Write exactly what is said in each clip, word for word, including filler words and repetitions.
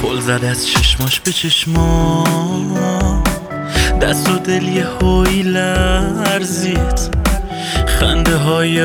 پل زد از چشماش به چشما، دست و دل یه هوی لرزید، خنده های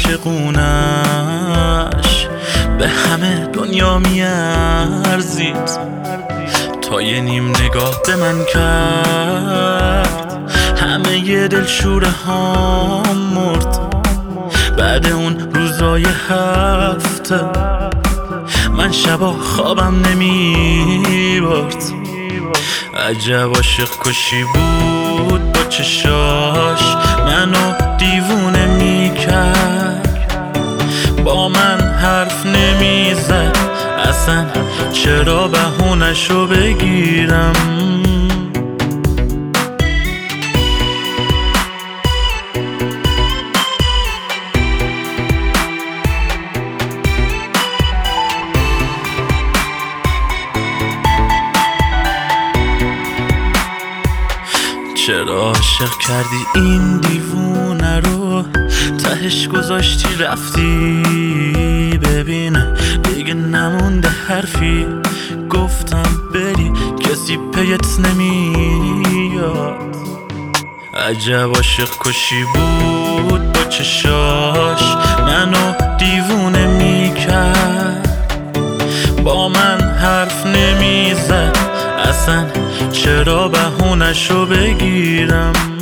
عاشقونش به همه دنیا میارزید. تا یه نیم نگاه به من کرد، همه یه دل شوره ها مرد. بعد اون روزای هفته من شبا خوابم نمی برد. عجب عاشق کشی بود با چشاش، منو دیوونه میکرد. با من حرف نمیزد اصلا، چرا بهونشو بگیرم؟ چرا عاشق کردی این دیوونه رو، تهش گذاشتی رفتی؟ ببین دیگه نمونده حرفی، گفتم بری کسی پیت نمیاد. عجب عاشق کشی بود با چشاش، منو دیوونه میکرد. با من حرف نمیزد اصلا، چرا بهونشو بگیرم؟